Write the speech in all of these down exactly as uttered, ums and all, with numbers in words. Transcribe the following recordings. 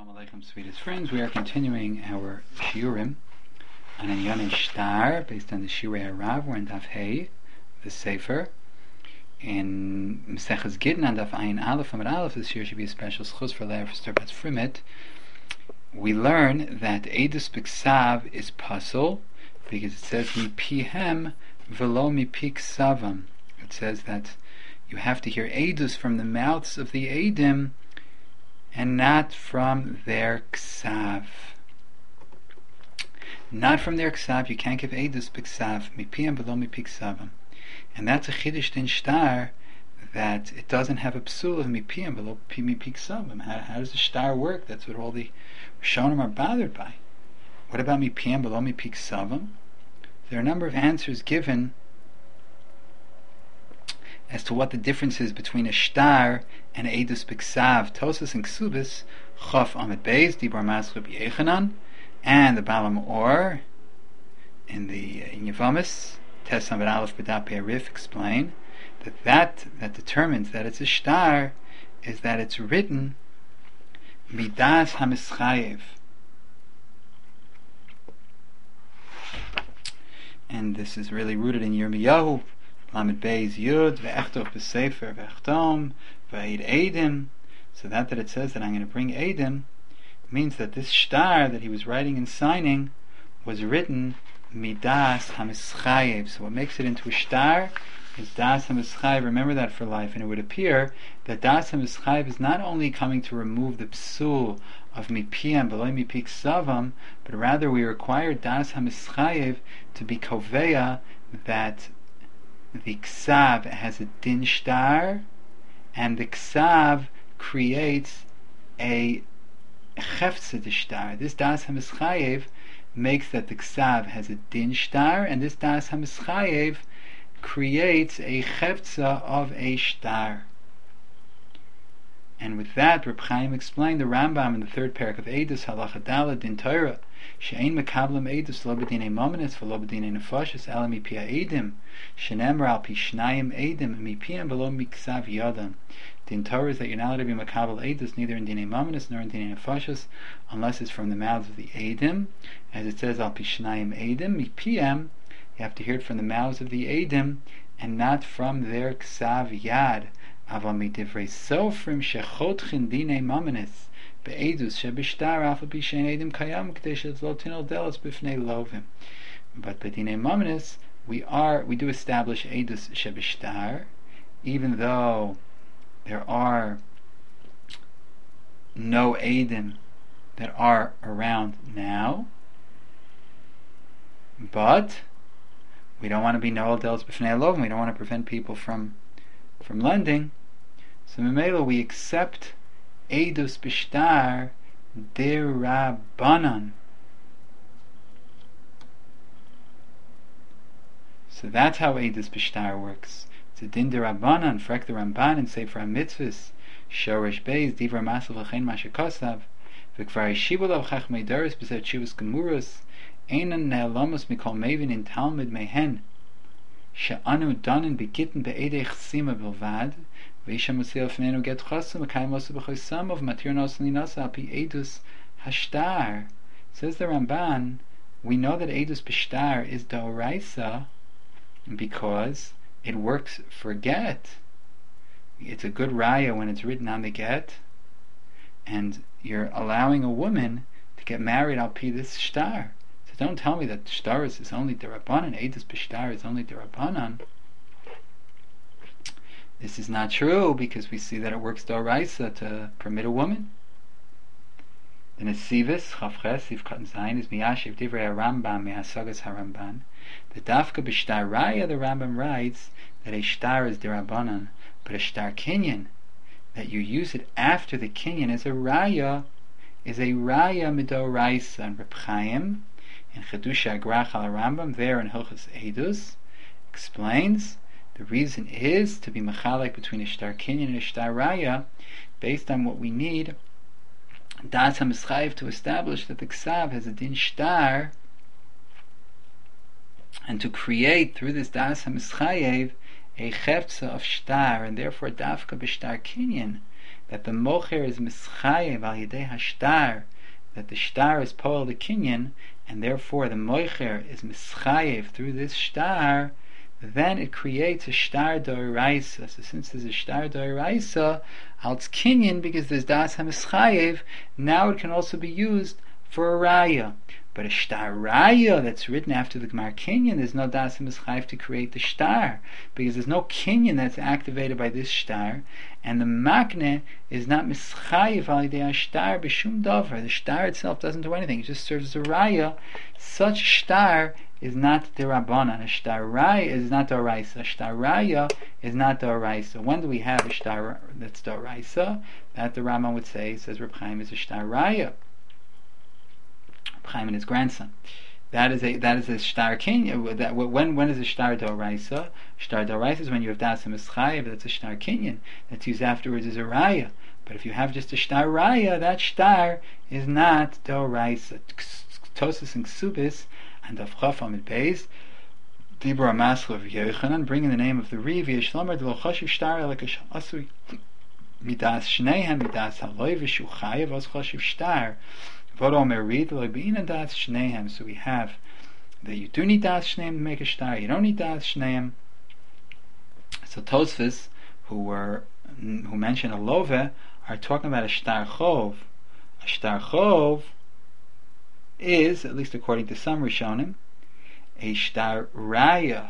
Shalom Aleichem, sweetest friends. We are continuing our shiurim on Inyan Shtar, based on the Shirei Harav. We're in Daf Hey, the Sefer. In Maseches Gittin on Daf Ayin Aleph Amud Aleph, this year should be a special schus for Leah for Sturbatz Frimit. We learn that Eidus B'Ksav is pasul because it says Mi Pihem Velo Mi Pi Ksavam. It says that you have to hear Eidus from the mouths of the Eidim and not from their ksav. Not from their ksav. You can't give edus b'ksav. Mipiyam v'lo mipi ksavam. And that's a chiddush din shtar, that it doesn't have a psul of mipiyam v'lo mipi ksavam. How, how does the shtar work? That's what all the Rishonim are bothered by. What about mipiyam v'lo mipi ksavam? There are a number of answers given as to what the difference is between a shtar and Eidus B'Ksav. Tosas and Ksubis, Chof Amid Beis, Dibor Mascha B'Yechanan, and the Balam Or in the uh, in Yavamis, Tes Amid Aleph B'Dap Arif explain that that that determines that it's a shtar is that it's written Midas HaMischayev. And this is really rooted in Yirmiyahu, Lamed Beis Yud, Ve'echtoch B'Sefer, Ve'echtom, Ve'ed Eidim. So that that it says that I'm going to bring Eidim means that this shtar that he was writing and signing was written Midas HaMischayev. So what makes it into a shtar is Das HaMischayev. Remember that for life. And it would appear that Das HaMischayev is not only coming to remove the psul of Mipiyam V'lo Mipi Ksavam, but rather we require Das HaMischayev to be koveya that the ksav has a din shtar, and the ksav creates a chefza de shtar. This das hamischayev makes that the ksav has a din shtar, and this das hamischayev creates a chefza of a shtar. And with that, Reb Chaim explained the Rambam in the third parak of Eidus Halacha Daled Din Torah she'ein mekablam Eidus lo b'dinei momenes v'lo b'dinei nefashos ela mipi ha'edim she'nemar al pi shnayim edim mipiyam v'lo miksav yadam. Din Torah is that you're not allowed to be mekabel Eidus neither in dinei momenes nor in dinei nefashos unless it's from the mouths of the edim, as it says al pi shnayim edim mipiyam. You have to hear it from the mouths of the edim and not from their ksav yad. Aval midivrei sofrim shechotchin dinei momenes be'edus shebishtar afal pi she'en edim kayam k'dei she'lo tinol delos b'fnei lovim. But b'dinei momenes we are we do establish edus shebishtar, even though there are no edim that are around now. But we don't want to be noel delos b'fnei lovim. We don't want to prevent people from from lending. So Memela we accept Eidus Bishtar Derabanan. So that's how Eidus Bishtar works. It's a din derabanan, frek the Ramban and Sefer HaMitzvos, Shoresh Beis, Divra Masav L'chein Mashakosav, V'kvar Yeshiva Lav Chachmei Doros B'zeh Tshuvos Gemurus, Einan Ne'elamos Mikol Mevin in Talmud Mehen, She'anu Danin B'gittin Be'edei Chsima Bilvad, V'isha Musil Fnenu Get Chasam V'kayim Osu B'choisam of Matir Nosan Linasa Al Pi Eidus Hashtar. Says the Ramban, we know that Eidus B'Shtar is D'oraisa because it works for get. It's a good raya when it's written on the get, and you're allowing a woman to get married Al Pi this Shtar. So don't tell me that Shtar is only D'Rabbanan, Eidus B'Shtar is only D'Rabbanan. This is not true because we see that it works D'Oraisa to permit a woman. The Nesivis Chavches Siv Katan Zayin is Miyashiv Divrei HaRambam Me'asagas HaRamban. The Dafka B'Shtar Raya, the Rambam writes that a Shtar is D'Rabbanan, but a Shtar Kinyan, that you use it after the Kinyan as a Raya, is a Raya Midoraisa. And Reb Chaim in Chedusha Agrach al Rambam there in Hilchos Eidus explains the reason is to be mechalek between a shtar kinyan and a shtar raya, based on what we need das hamischayev to establish that the ksav has a din shtar, and to create through this das hamischayev a chefza of shtar, and therefore dafka b'shtar kinyan that the mocher is mischayev al yedei hashtar, that the shtar is poel the kinyan, and therefore the mocher is mischayev through this shtar, then it creates a shtar d'oraisa. So since there's a shtar d'oraisa, als kinyan, because there's das ha-mischayev, now it can also be used for a raya. But a shtar raya that's written after the Gemar kinyan, there's no das ha-mischayev to create the shtar, because there's no kinyan that's activated by this shtar, and the makne is not mischayev al yedei shtar b'shum davar. The shtar itself doesn't do anything; it just serves as a raya. Such shtar is not derabanan. A shtar raya is not d'oraisa. A shtar raya is not d'oraisa. When do we have a shtar that's d'oraisa? That the Rambam would say, says Reb Chaim, is a shtar raya. Reb Chaim and his grandson. That is a that is a shtar kinyan. That when when is a shtar d'oraisa? Shtar d'oraisa is when you have das mischayev. That's a shtar kinyan. That's used afterwards as a raya. But if you have just a shtar raya, that shtar is not d'oraisa. Tosis and Ksubis and of Chafam and Beis, Dibur Amasl of Yochanan, bringing the name of the Riv, Yeshlomer de Lochashiv Shtar Elakash Asui Midas Shnehem Midas Haloi Vishu Chayev Os Chashiv Shtar Vodo Merid Loibina Das Shnehem. So we have that you do need Das Shnehem to make a shtar, you don't need Das Shnehem. So Tosfos, who were who mentioned a love, are talking about a shtar chov. A shtar chov is, at least according to some Rishonim, a shtar raya.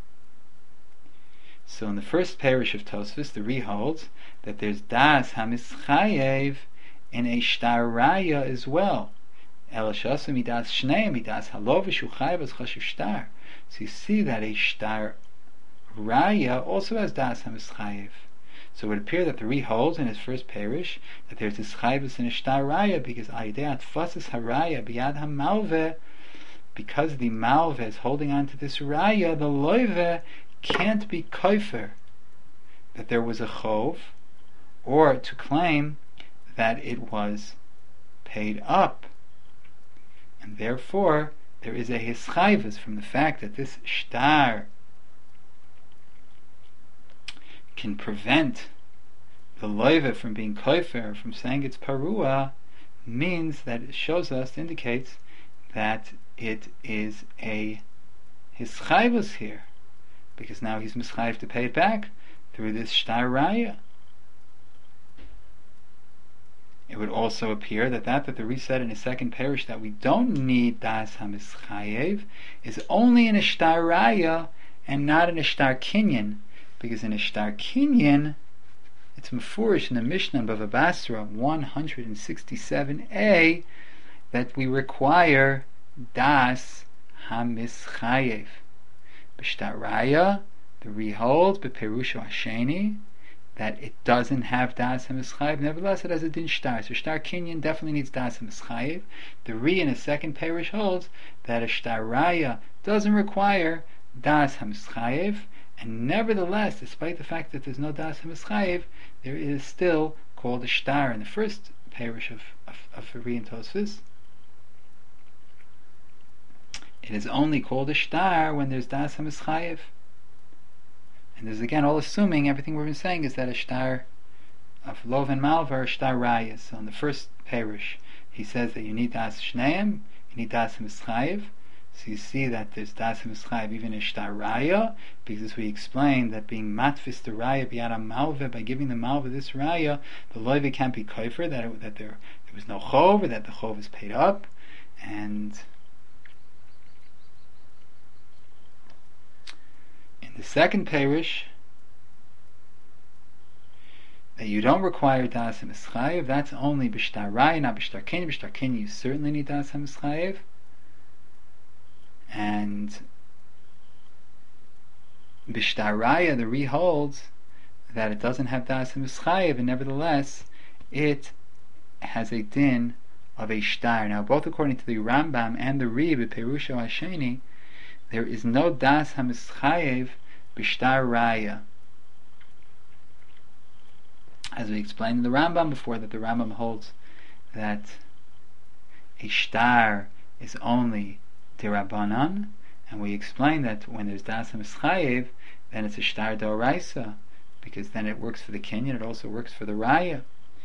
So in the first parish of Tosfos, the Ri holds that there's das hamischayev in a shtar raya as well. Elashasa midas shnei midas halov v'shuchayev as chashiv shtar. So you see that a shtar raya also has das hamischayev. So it would appear that the Ri holds in his first parish that there's this chayvus in a shtar raya, because aideat fasis haraya biyad hamalve, because the malve is holding on to this raya, the loive can't be koifer that there was a chov, or to claim that it was paid up, and therefore there is a hischayvus from the fact that this shtar can prevent the loive from being koifer, from saying it's parua, means that it shows us, indicates that it is a hischayvus here, because now he's mischayv to pay it back through this shtar raya. It would also appear that that that the Ri said in his second parish that we don't need das hamischayev is only in a shtar raya and not in a shtar kinyan, because in a shtar kinyan it's mefurish in the Mishnah Bava Basra one sixty-seven a that we require das hamischayev. B'shtar raya, the Ri holds beperusho hasheni that it doesn't have das hamischayev. Nevertheless, it has a din shtar. So shtar kinyan definitely needs das hamischayev. The Ri in his second parish holds that a shtar raya doesn't require das hamischayev, and nevertheless, despite the fact that there's no das hamischayev, there is still called a shtar in the first parish of of, of the Ri and Tosfos. It is only called a shtar when there's das hamischayev. And there's again all assuming everything we've been saying is that a shtar of lov and malva are shtar rayas. So in the first parish, he says that you need das shneim, you need das hamischayev. So you see that there's das hamischayev even in shtar raya, because as we explained that being matfis the raya biyad malva, by giving the malva this raya, the loive can't be koifer, that it, that there there was no chov, or that the chov is paid up, and the second parish that you don't require das hamischayev, that's only b'shtar raya, not b'shtar kinyan. B'shtar kinyan you certainly need das hamischayev, and b'shtar raya the Ri holds that it doesn't have das hamischayev, and nevertheless it has a din of a shtar. Now both according to the Rambam and the Ri b'perusho hasheni, there is no das hamischayev b'shtar raya. As we explained in the Rambam before, that the Rambam holds that a shtar is only derabanan, and we explained that when there's das hamischayev, then it's a shtar d'oraisa, because then it works for the kinyan, it also works for the raya.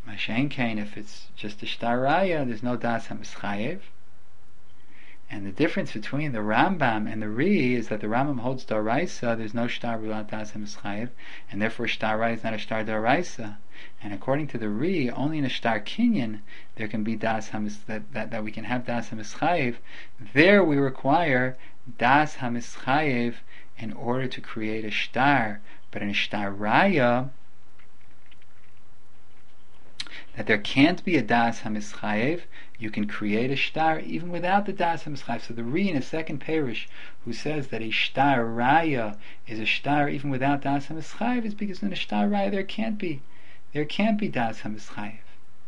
Mashen Kain, if it's just a shtar raya, there's no das hamischayev. And the difference between the Rambam and the Ri is that the Rambam holds daraisa, there's no shtar without das hamischayev, and therefore shtar raya is not a shtar daraisa. And according to the Ri, only in a shtar kinyan there can be das hamis that, that, that we can have das hamischayev. There we require das hamischayev in order to create a shtar. But in a shtar raya, that there can't be a das hamischayev, you can create a shtar even without the das hamischayev. So the Ri in a second parish who says that a shtar raya is a shtar even without das hamischayev is because in a shtar raya there can't be there can't be das hamischayev,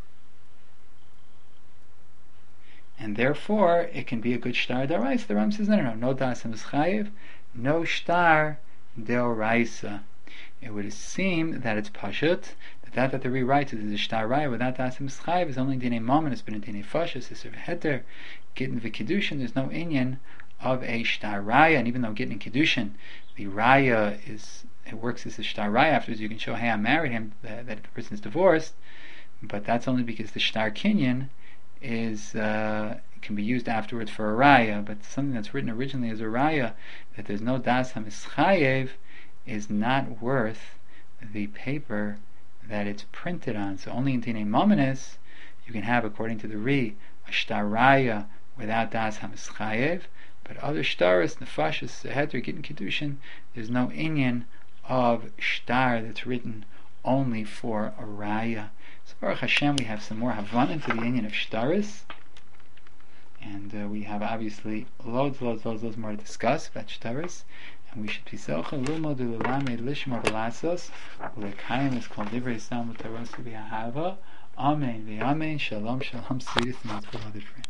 and therefore it can be a good shtar daraisa. The Ram says no, no, no, no das hamischayev, no shtar deoraisa. It would seem that it's pashut that that, that the rewrites is a shtar raya without das hamischayev is only dinei mammon, it's been a dinei fashus, it's a heter, gittin v'kiddushin. There's no inyan of a shtar raya, and even though gittin and kiddushin, the raya is it works as a shtar raya. Afterwards, you can show, hey, I married him, that, that the person is divorced, but that's only because the shtar kinyan is uh, can be used afterwards for a raya. But something that's written originally as a raya, that there's no das hamischayev, is not worth the paper that it's printed on. So only in Dinei Mominis you can have, according to the Ri, a shtar raya without das hamischayev, but other shtaris, nefashis, heter, gittin, kiddushin, there's no inyan of shtar that's written only for a raya. So Baruch Hashem, we have some more havana into the inyan of shtaris, and uh, we have obviously loads, loads, loads, loads more to discuss about shtaris. And we should be zocha lilmod u'lelamed lishmor v'lasos u'lekayim is called divrei Yisrael v'tarosu v'ahava. Amen v'amen. Shalom, shalom. Sweetest and most beloved friends.